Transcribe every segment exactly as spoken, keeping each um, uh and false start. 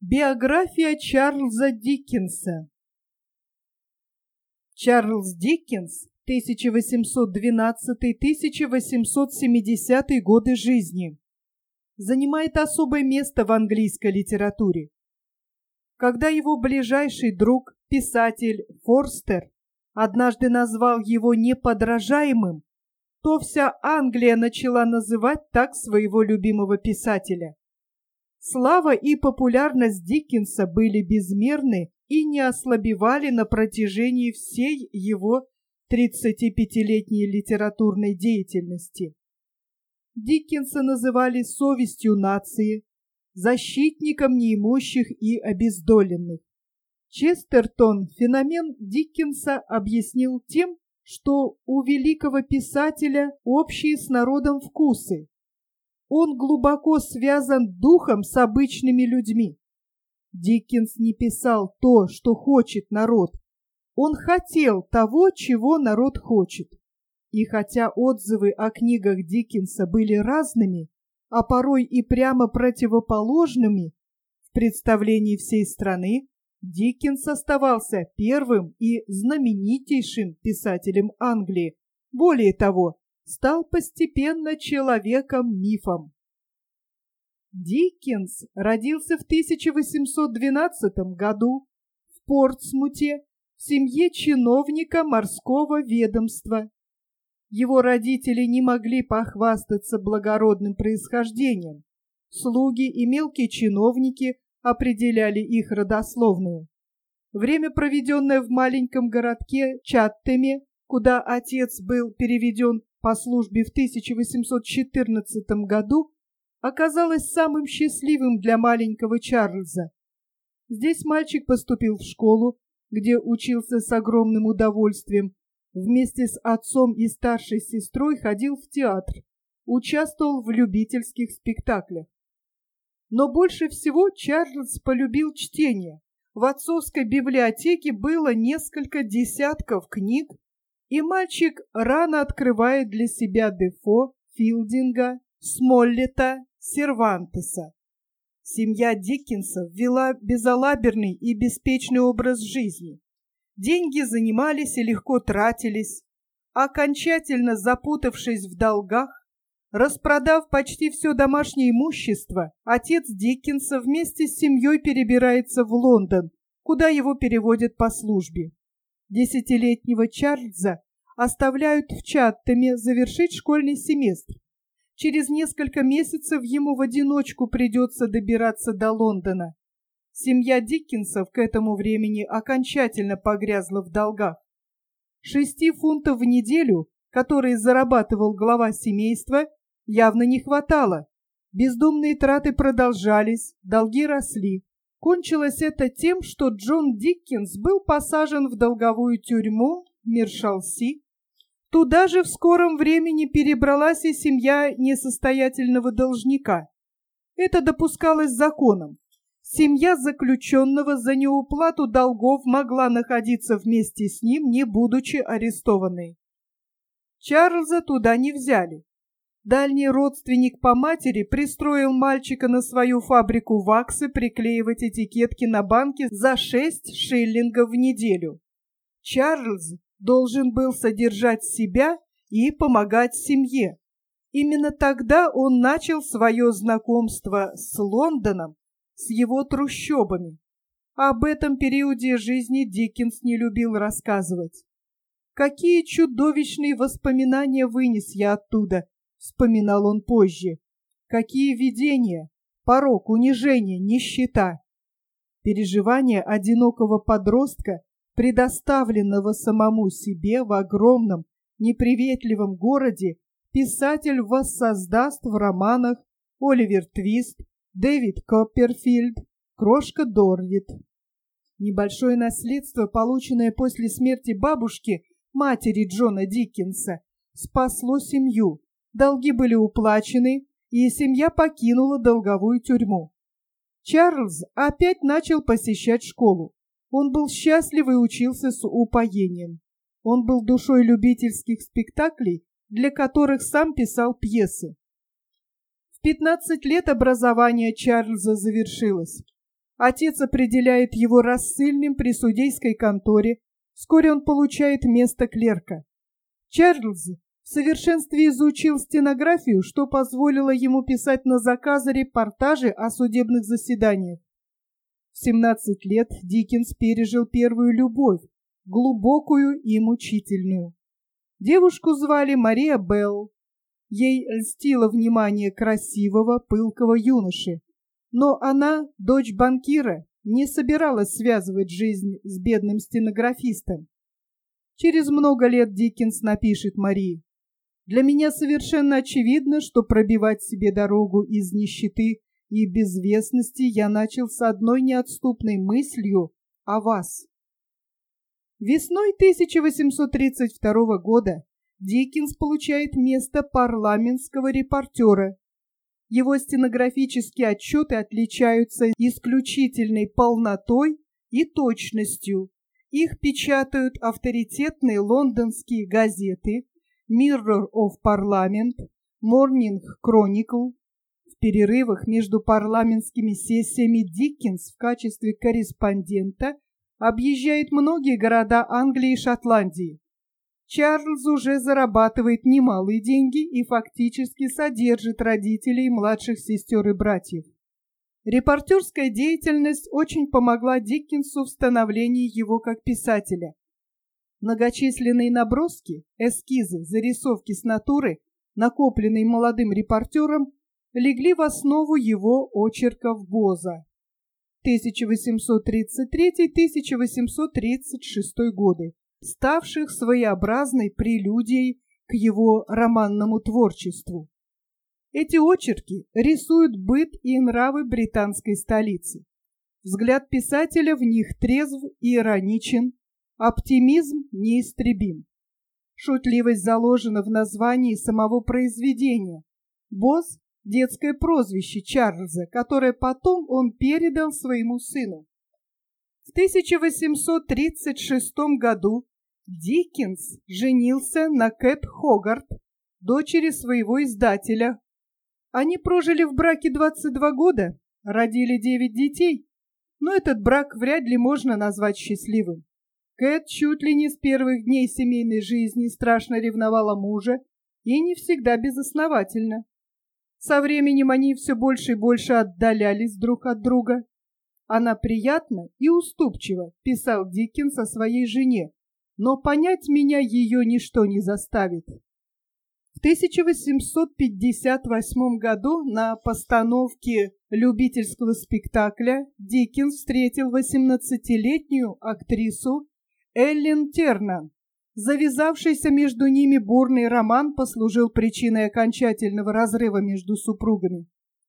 Биография Чарльза Диккенса. Чарльз Диккенс, тысяча восемьсот двенадцатый — тысяча восемьсот семидесятый годы жизни, занимает особое место в английской литературе. Когда его ближайший друг, писатель Форстер, однажды назвал его неподражаемым, то вся Англия начала называть так своего любимого писателя. Слава и популярность Диккенса были безмерны и не ослабевали на протяжении всей его тридцатипятилетней литературной деятельности. Диккенса называли совестью нации, защитником неимущих и обездоленных. Честертон феномен Диккенса объяснил тем, что у великого писателя общие с народом вкусы. Он глубоко связан духом с обычными людьми. Диккенс не писал то, что хочет народ. Он хотел того, чего народ хочет. И хотя отзывы о книгах Диккенса были разными, а порой и прямо противоположными, в представлении всей страны Диккенс оставался первым и знаменитейшим писателем Англии. Более того, стал постепенно человеком-мифом. Диккенс родился в тысяча восемьсот двенадцатом году в Портсмуте в семье чиновника морского ведомства. Его родители не могли похвастаться благородным происхождением. Слуги и мелкие чиновники определяли их родословную. Время, проведенное в маленьком городке Чаттеме, куда отец был переведен по службе в тысяча восемьсот четырнадцатом году, оказалось самым счастливым для маленького Чарльза. Здесь мальчик поступил в школу, где учился с огромным удовольствием. Вместе с отцом и старшей сестрой ходил в театр, участвовал в любительских спектаклях. Но больше всего Чарльз полюбил чтение. В отцовской библиотеке было несколько десятков книг, и мальчик рано открывает для себя Дефо, Филдинга, Смоллета, Сервантеса. Семья Диккенсов вела безалаберный и беспечный образ жизни. Деньги занимались и легко тратились. Окончательно запутавшись в долгах, распродав почти все домашнее имущество, отец Диккенса вместе с семьей перебирается в Лондон, куда его переводят по службе. Десятилетнего Чарльза оставляют в Чаттеме завершить школьный семестр. Через несколько месяцев ему в одиночку придется добираться до Лондона. Семья Диккенсов к этому времени окончательно погрязла в долгах. Шести фунтов в неделю, которые зарабатывал глава семейства, явно не хватало. Бездумные траты продолжались, долги росли. Кончилось это тем, что Джон Диккенс был посажен в долговую тюрьму Мершалси. Туда же в скором времени перебралась и семья несостоятельного должника. Это допускалось законом. Семья заключенного за неуплату долгов могла находиться вместе с ним, не будучи арестованной. Чарльза туда не взяли. Дальний родственник по матери пристроил мальчика на свою фабрику ваксы приклеивать этикетки на банки за шесть шиллингов в неделю. Чарльз должен был содержать себя и помогать семье. Именно тогда он начал свое знакомство с Лондоном, с его трущобами. Об этом периоде жизни Диккенс не любил рассказывать. «Какие чудовищные воспоминания вынес я оттуда», — вспоминал он позже. «Какие видения, порок, унижение, нищета». Переживания одинокого подростка, предоставленного самому себе в огромном, неприветливом городе, писатель воссоздаст в романах «Оливер Твист», «Дэвид Копперфильд», «Крошка Дорвит». Небольшое наследство, полученное после смерти бабушки, матери Джона Диккенса, спасло семью. Долги были уплачены, и семья покинула долговую тюрьму. Чарльз опять начал посещать школу. Он был счастлив и учился с упоением. Он был душой любительских спектаклей, для которых сам писал пьесы. В пятнадцать лет образование Чарльза завершилось. Отец определяет его рассыльным при судейской конторе. Вскоре он получает место клерка. Чарльз в совершенстве изучил стенографию, что позволило ему писать на заказ репортажи о судебных заседаниях. В семнадцать лет Диккенс пережил первую любовь, глубокую и мучительную. Девушку звали Мария Белл. Ей льстило внимание красивого, пылкого юноши. Но она, дочь банкира, не собиралась связывать жизнь с бедным стенографистом. Через много лет Диккенс напишет Марии: «Для меня совершенно очевидно, что пробивать себе дорогу из нищеты и безвестности я начал с одной неотступной мыслью о вас». Весной тысяча восемьсот тридцать второго года Диккенс получает место парламентского репортера. Его стенографические отчеты отличаются исключительной полнотой и точностью. Их печатают авторитетные лондонские газеты Mirror of Parliament, Morning Chronicle. В перерывах между парламентскими сессиями Диккенс в качестве корреспондента объезжает многие города Англии и Шотландии. Чарльз уже зарабатывает немалые деньги и фактически содержит родителей, младших сестер и братьев. Репортерская деятельность очень помогла Диккенсу в становлении его как писателя. Многочисленные наброски, эскизы, зарисовки с натуры, накопленные молодым репортером, легли в основу его очерков Боза. тысяча восемьсот тридцать третий — тысяча восемьсот тридцать шестой годы, ставших своеобразной прелюдией к его романному творчеству. Эти очерки рисуют быт и нравы британской столицы. Взгляд писателя в них трезв и ироничен, оптимизм неистребим. Шутливость заложена в названии самого произведения. Боз – детское прозвище Чарльза, которое потом он передал своему сыну. В тысяча восемьсот тридцать шестом году Диккенс женился на Кэт Хогарт, дочери своего издателя. Они прожили в браке двадцать два года, родили девять детей, но этот брак вряд ли можно назвать счастливым. Кэт чуть ли не с первых дней семейной жизни страшно ревновала мужа, и не всегда безосновательно. Со временем они все больше и больше отдалялись друг от друга. «Она приятна и уступчива», — писал Диккенс о своей жене, «но понять меня ее ничто не заставит». В тысяча восемьсот пятьдесят восьмом году на постановке любительского спектакля Диккенс встретил восемнадцатилетнюю актрису Эллен Тернан. Завязавшийся между ними бурный роман послужил причиной окончательного разрыва между супругами.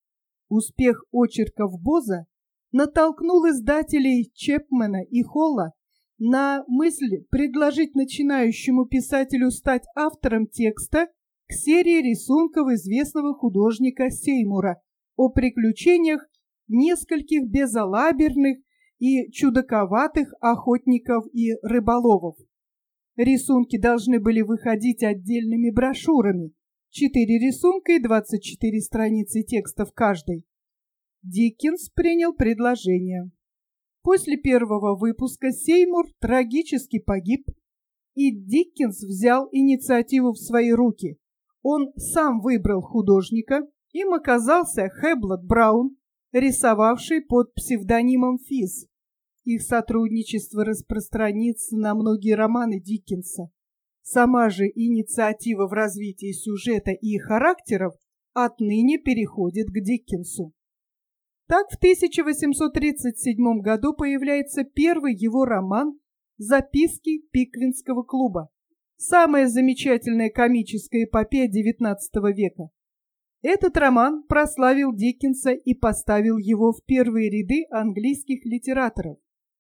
Успех очерков Боза натолкнул издателей Чепмена и Холла на мысль предложить начинающему писателю стать автором текста к серии рисунков известного художника Сеймура о приключениях нескольких безалаберных и чудаковатых охотников и рыболовов. Рисунки должны были выходить отдельными брошюрами, четыре рисунка и двадцать четыре страницы текста в каждой. Диккенс принял предложение. После первого выпуска Сеймур трагически погиб, и Диккенс взял инициативу в свои руки. Он сам выбрал художника, им оказался Хэблот Браун, рисовавший под псевдонимом Физ. Их сотрудничество распространится на многие романы Диккенса. Сама же инициатива в развитии сюжета и характеров отныне переходит к Диккенсу. Так в тысяча восемьсот тридцать седьмом году появляется первый его роман «Записки Пиквинского клуба», самая замечательная комическая эпопея девятнадцатого века. Этот роман прославил Диккенса и поставил его в первые ряды английских литераторов.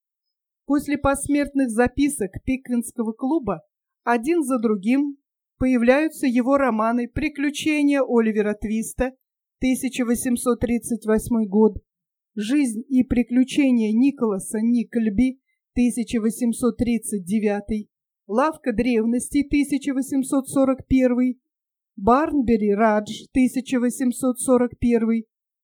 После посмертных записок Пиквинского клуба один за другим появляются его романы «Приключения Оливера Твиста» тысяча восемьсот тридцать восьмой год, «Жизнь и приключения Николаса Никльби» тысяча восемьсот тридцать девятый, «Лавка древностей» тысяча восемьсот сорок первый, «Барнбери Радж» тысяча восемьсот сорок первый,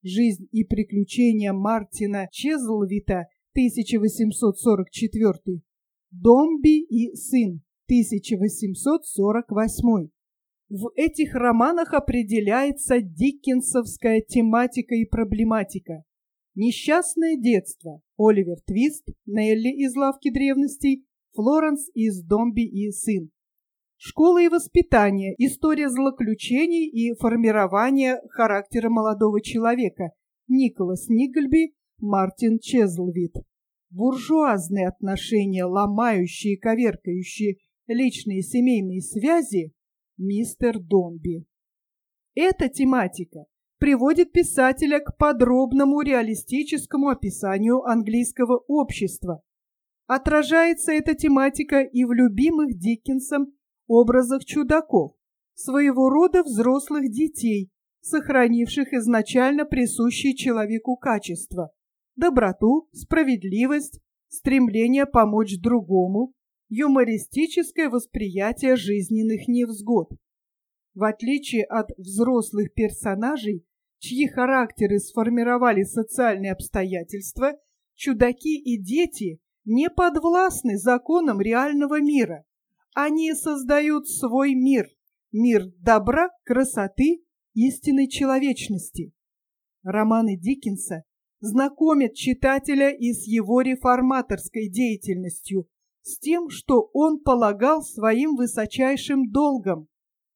Жизнь и приключения Мартина Чезлвита, тысяча восемьсот сорок четвёртый, Домби и сын, тысяча восемьсот сорок восьмой. В этих романах определяется диккенсовская тематика и проблематика. Несчастное детство, Оливер Твист, Нелли из «Лавки древностей», Флоренс из «Домби и сын». Школа и воспитание, история злоключений и формирования характера молодого человека, Николас Никльби, Мартин Чезлвит. Буржуазные отношения, ломающие и коверкающие личные и семейные связи, мистер Домби. Эта тематика приводит писателя к подробному реалистическому описанию английского общества. Отражается эта тематика и в любимых Диккенсом образах чудаков, своего рода взрослых детей, сохранивших изначально присущие человеку качества: доброту, справедливость, стремление помочь другому, юмористическое восприятие жизненных невзгод. В отличие от взрослых персонажей, чьи характеры сформировали социальные обстоятельства, чудаки и дети не подвластны законам реального мира. Они создают свой мир, мир добра, красоты, истинной человечности. Романы Диккенса знакомят читателя и с его реформаторской деятельностью, с тем, что он полагал своим высочайшим долгом.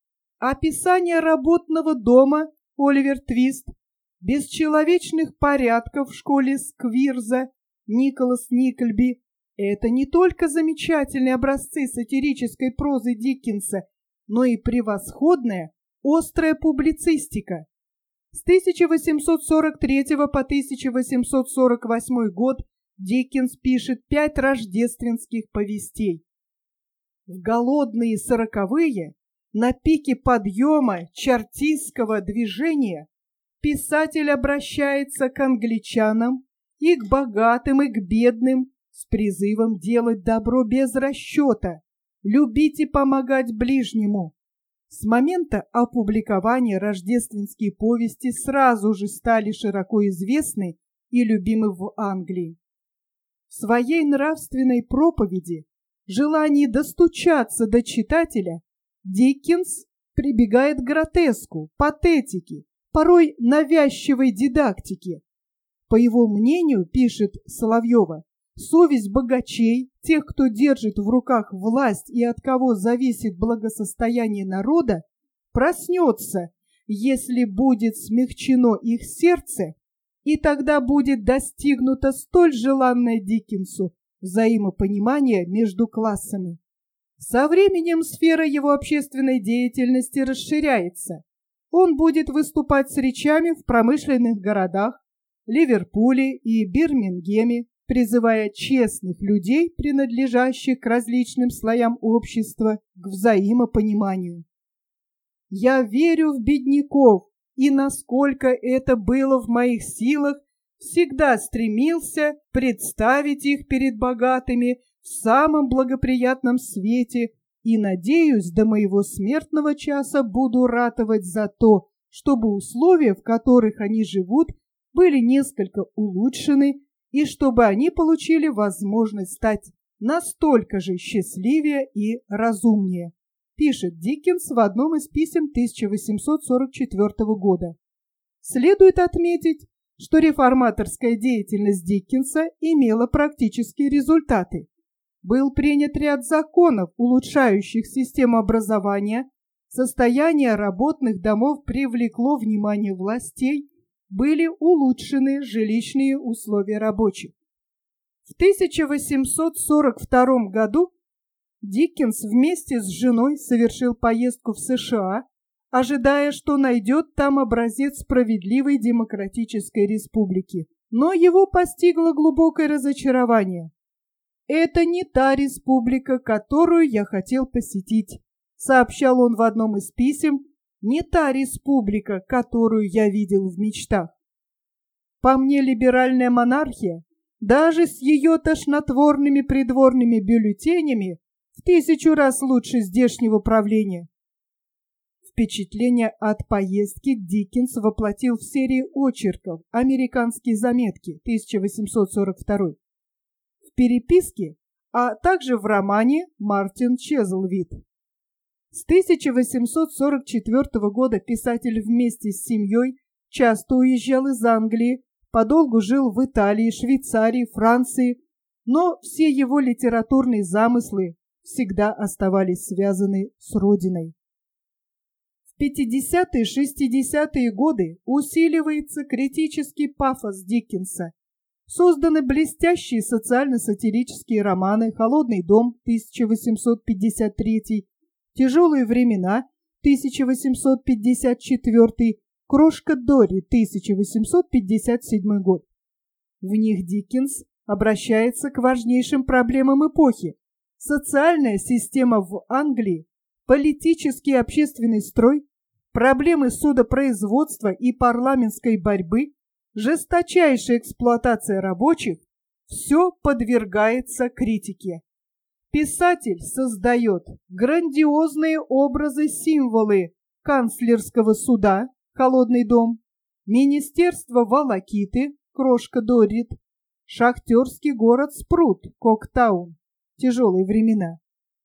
Описание работного дома Оливер Твист, бесчеловечных порядков в школе Сквирза Николас Никльби — это не только замечательные образцы сатирической прозы Диккенса, но и превосходная, острая публицистика. С тысяча восемьсот сорок третьего по тысяча восемьсот сорок восьмой год Диккенс пишет пять рождественских повестей. В голодные сороковые, на пике подъема чартистского движения, писатель обращается к англичанам и к богатым, и к бедным с призывом делать добро без расчета, любить и помогать ближнему. С момента опубликования рождественские повести сразу же стали широко известны и любимы в Англии. В своей нравственной проповеди, желании достучаться до читателя, Диккенс прибегает к гротеску, патетике, порой навязчивой дидактике. По его мнению, пишет Соловьева, совесть богачей, тех, кто держит в руках власть и от кого зависит благосостояние народа, проснется, если будет смягчено их сердце, и тогда будет достигнуто столь желанное Диккенсу взаимопонимание между классами. Со временем сфера его общественной деятельности расширяется. Он будет выступать с речами в промышленных городах, Ливерпуле и Бирмингеме, призывая честных людей, принадлежащих к различным слоям общества, к взаимопониманию. «Я верю в бедняков, и, насколько это было в моих силах, всегда стремился представить их перед богатыми в самом благоприятном свете и, надеюсь, до моего смертного часа буду ратовать за то, чтобы условия, в которых они живут, были несколько улучшены, и чтобы они получили возможность стать настолько же счастливее и разумнее», пишет Диккенс в одном из писем тысяча восемьсот сорок четвёртого года. Следует отметить, что реформаторская деятельность Диккенса имела практические результаты. Был принят ряд законов, улучшающих систему образования, состояние работных домов привлекло внимание властей, были улучшены жилищные условия рабочих. В тысяча восемьсот сорок втором году Диккенс вместе с женой совершил поездку в США, ожидая, что найдет там образец справедливой демократической республики. Но его постигло глубокое разочарование. «Это не та республика, которую я хотел посетить», сообщал он в одном из писем, «не та республика, которую я видел в мечтах. По мне, либеральная монархия, даже с ее тошнотворными придворными бюллетенями, в тысячу раз лучше здешнего правления». В Впечатление от поездки Диккенс воплотил в серии очерков «Американские заметки» тысяча восемьсот сорок второй, в переписке, а также в романе «Мартин Чезлвид». С тысяча восемьсот сорок четвёртого года писатель вместе с семьей часто уезжал из Англии, подолгу жил в Италии, Швейцарии, Франции, но все его литературные замыслы всегда оставались связаны с родиной. В пятидесятые шестидесятые годы усиливается критический пафос Диккенса. Созданы блестящие социально-сатирические романы «Холодный дом» тысяча восемьсот пятьдесят третий, «Тяжелые времена» тысяча восемьсот пятьдесят четвёртый, «Крошка Дори» тысяча восемьсот пятьдесят седьмой год. В них Диккенс обращается к важнейшим проблемам эпохи: социальная система в Англии, политический и общественный строй, проблемы судопроизводства и парламентской борьбы, жесточайшая эксплуатация рабочих – все подвергается критике. Писатель создает грандиозные образы-символы канцлерского суда «Холодный дом», министерства Волокиты «Крошка Доррит», шахтерский город Спрут «Коктаун», «Тяжелые времена».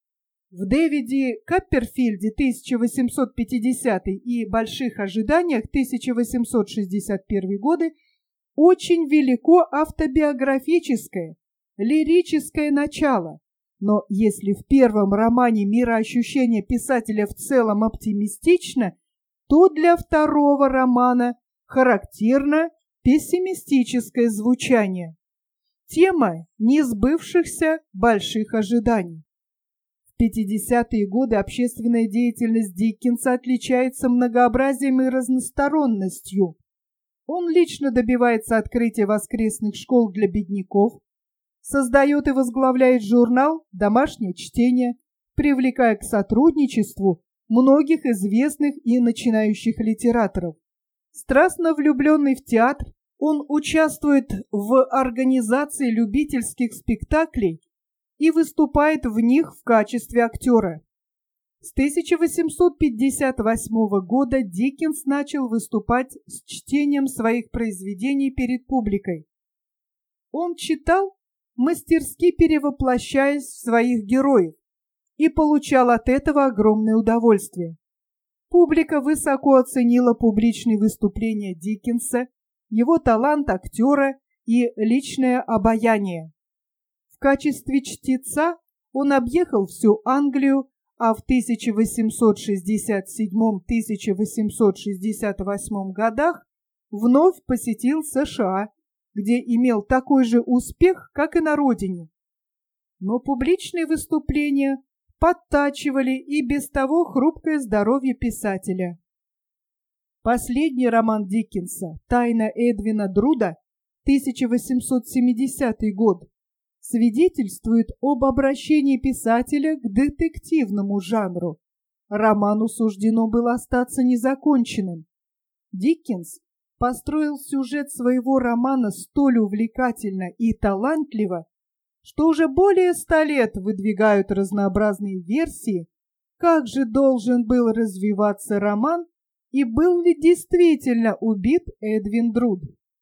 В Дэвиде Копперфильде тысяча восемьсот пятидесятый и «Больших ожиданиях» тысяча восемьсот шестьдесят первый годы очень велико автобиографическое, лирическое начало. Но если в первом романе мироощущение писателя в целом оптимистично, то для второго романа характерно пессимистическое звучание. Тема несбывшихся больших ожиданий. В пятидесятые годы общественная деятельность Диккенса отличается многообразием и разносторонностью. Он лично добивается открытия воскресных школ для бедняков, создает и возглавляет журнал «Домашнее чтение», привлекая к сотрудничеству многих известных и начинающих литераторов. Страстно влюбленный в театр, он участвует в организации любительских спектаклей и выступает в них в качестве актера. С тысяча восемьсот пятьдесят восьмого года Диккенс начал выступать с чтением своих произведений перед публикой. Он читал, мастерски перевоплощаясь в своих героев, и получал от этого огромное удовольствие. Публика высоко оценила публичные выступления Диккенса, его талант актера и личное обаяние. В качестве чтеца он объехал всю Англию, а в тысяча восемьсот шестьдесят седьмом — тысяча восемьсот шестьдесят восьмом годах вновь посетил США, где имел такой же успех, как и на родине. Но публичные выступления подтачивали и без того хрупкое здоровье писателя. Последний роман Диккенса «Тайна Эдвина Друда» тысяча восемьсот семидесятый год свидетельствует об обращении писателя к детективному жанру. Роману суждено было остаться незаконченным. Диккенс построил сюжет своего романа столь увлекательно и талантливо, что уже более ста лет выдвигают разнообразные версии, как же должен был развиваться роман и был ли действительно убит Эдвин Друд.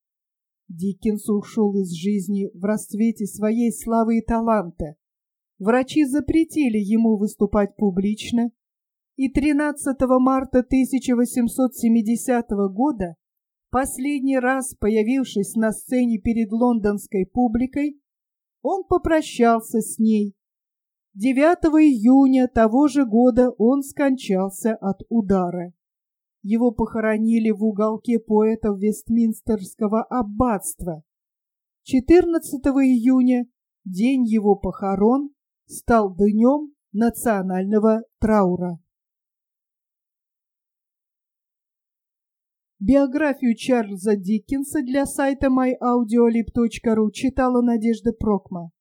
Диккенс ушел из жизни в расцвете своей славы и таланта. Врачи запретили ему выступать публично, и тринадцатого марта тысяча восемьсот семидесятого года, последний раз появившись на сцене перед лондонской публикой, он попрощался с ней. девятого июня того же года он скончался от удара. Его похоронили в уголке поэтов Вестминстерского аббатства. четырнадцатого июня, день его похорон, стал днем национального траура. Биографию Чарльза Диккенса для сайта май аудиолиб точка ру читала Надежда Прокма.